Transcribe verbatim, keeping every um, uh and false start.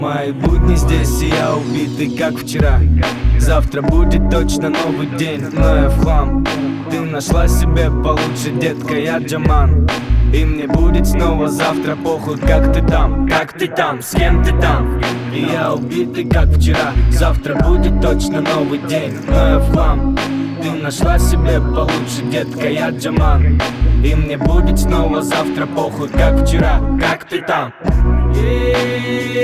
Мои будни здесь, и я убитый, как вчера. Завтра будет точно новый день, но я в хлам. Ты нашла себе получше, детка, я Джаман. И мне будет снова завтра похуй, как ты там, как ты там, с кем ты там. И я убитый, как вчера. Завтра будет точно новый день, но я в хлам. Ты нашла себе получше, детка, я Джаман. И мне будет снова завтра похуй, как вчера, как ты там.